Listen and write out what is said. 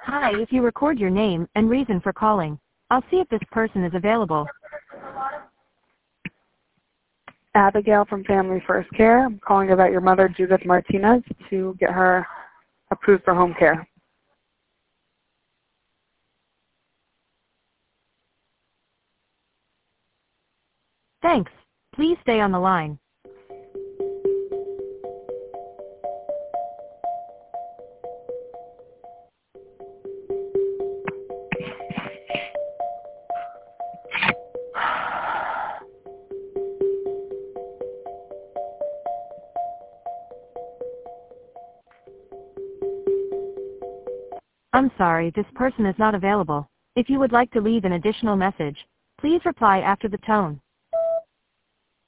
Hi, if you record your name and reason for calling, I'll see if this person is available. Abigail from Family First Care. I'm calling about your mother, Judith Martinez, to get her approved for home care. Thanks. Please stay on the line. I'm sorry, this person is not available. If you would like to leave an additional message, please reply after the tone.